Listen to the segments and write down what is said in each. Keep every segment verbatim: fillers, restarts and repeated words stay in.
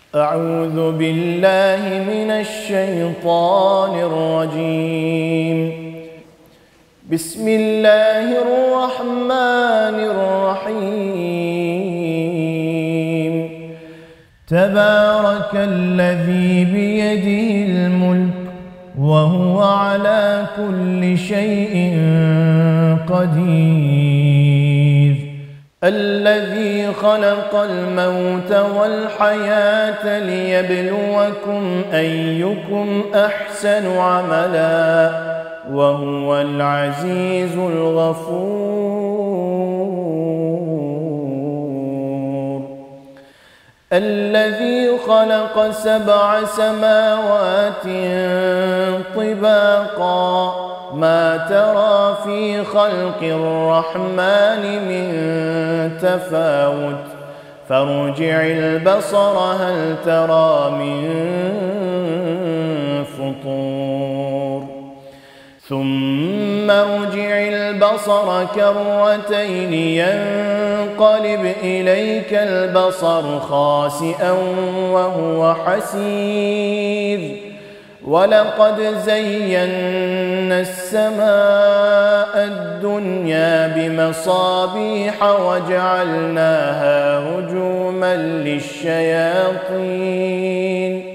أعوذ بالله من الشيطان الرجيم. بسم الله الرحمن الرحيم. تبارك الذي بيده الملك وهو على كل شيء قدير. الذي خلق الموت والحياة ليبلوكم أيكم أحسن عملا وهو العزيز الغفور. الذي خلق سبع سماوات طباقا ما ترى في خلق الرحمن من تفاوت فارجع البصر هل ترى من فطور ثم ارجع البصر كرتين ينقلب إليك البصر خاسئا وهو حسير. ولقد زينا السماء الدنيا بمصابيح وجعلناها رجوما للشياطين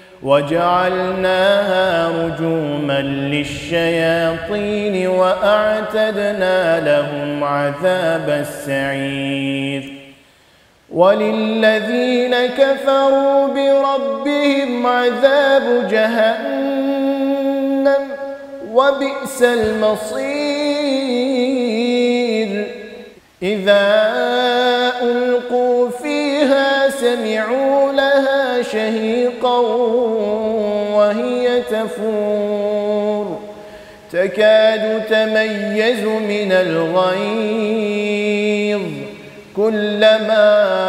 وجعلناها رجوما للشياطين وأعتدنا لهم عذاب السعير. وللذين كفروا بربهم عذاب جهنم وبئس المصير. إذا ألقوا فيها سمعوا لها شهيقا وهي تفور تكاد تميز من الغيظ كلما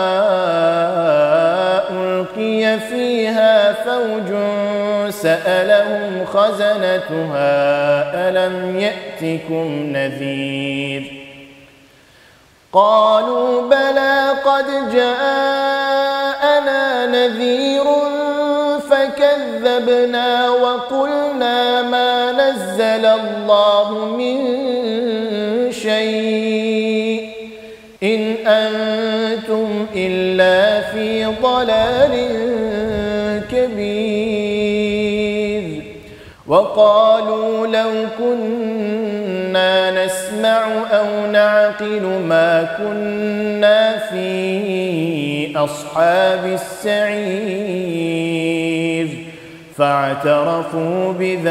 ألقي فيها فوج سألهم خزنتها ألم يأتكم نذير قالوا بلى قد جاءنا نذير فكذبنا وقلنا ما نزل الله من شيء إن أنتم إلا في ضلال كبير. وقالوا لو كنا نسمع أو نعقل ما كنا في أصحاب السعير فاعترفوا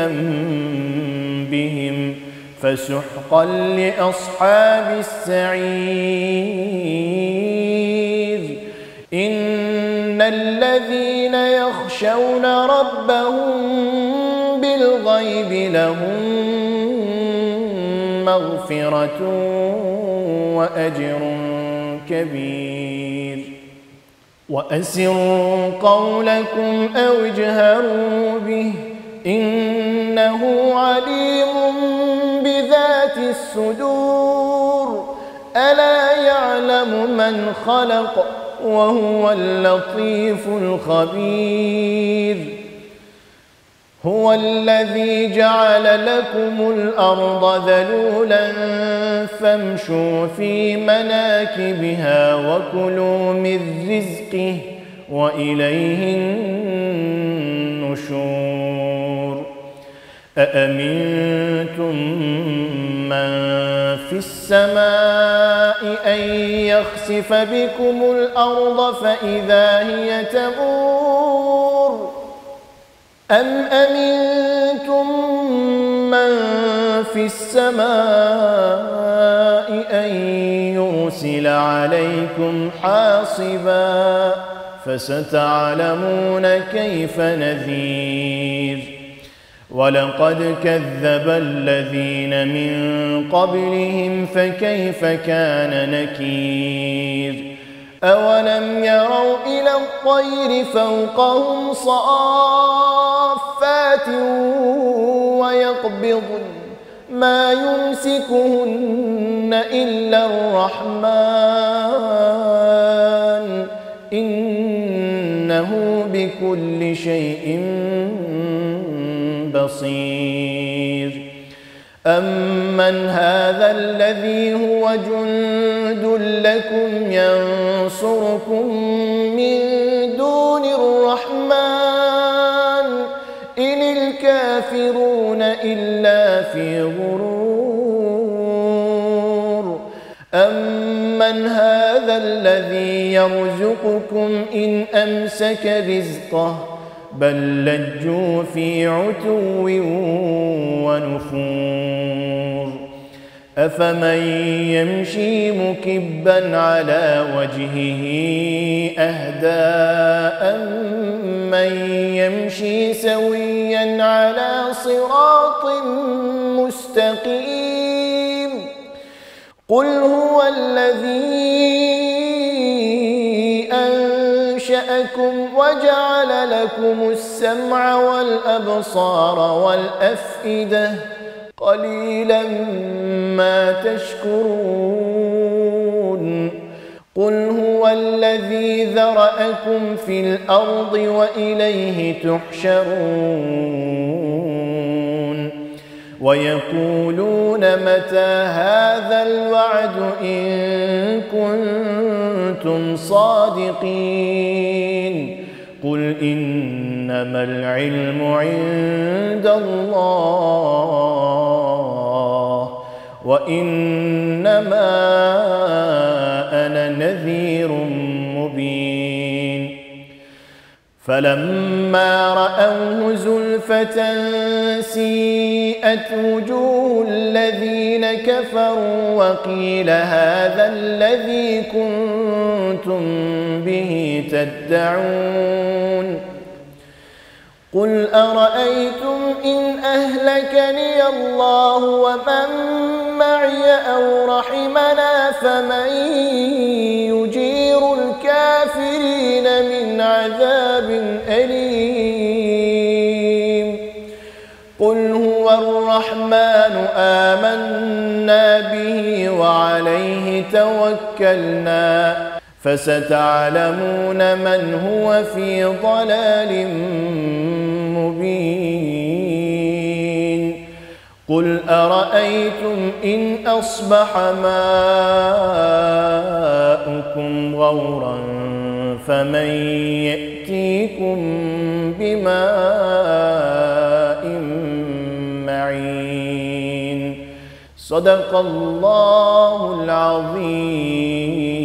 بذنبهم فسحقا لأصحاب السعير. إن الذين يخشون ربهم بالغيب لهم مغفرة وأجر كبير. وأسروا قولكم أو اجهروا به إنه عليم بذات الصدور. ألا يعلم من خلق وهو اللطيف الخبير. هو الذي جعل لكم الأرض ذلولا فامشوا في مناكبها وكلوا من رزقه وإليه النشور. أأمنتم من في السماء أن يخسف بكم الأرض فإذا هي تمور أم أمنتم من في السماء أن يرسل عليكم حاصبا فستعلمون كيف نذير. ولقد كذب الذين من قبلهم فكيف كان نكير. أولم يروا إلى الطير فوقهم صافات ويقبضن ما يمسكهن إلا الرحمن إنه إنه بكل شيء بصير. أمن هذا الذي هو جند لكم ينصركم من دون الرحمن إن الكافرون إلا في غرور. أمن هذا الذي يرزقكم إن أمسك رزقه بل لجوا في عتو ونفور. أفمن يمشي مكبا على وجهه أهدى أمن يمشي سويا على صراط مستقيم. قل هو الذي أنشأكم وجعل لكم السمع والأبصار والأفئدة قليلا ما تشكرون. قل هو الذي ذرأكم في الأرض وإليه تحشرون. ويقولون متى هذا الوعد إن كنتم صادقين. قل إنما العلم عند الله وإنما أنا نذير مبين. فلما رأوه زلفة سيئت وجوه الذين كفروا وقيل هذا الذي كنتم به تدعون. قل أرأيتم إن أهلكني الله ومن معي أو رحمنا فمن يجير الكافرين من عذاب أليم. قل هو الرحمن آمنا به وعليه توكلنا فستعلمون من هو في ضلال مبين. قل أرأيتم إن أصبح ماؤكم غورا فمن يأتيكم بماء معين. صدق الله العظيم.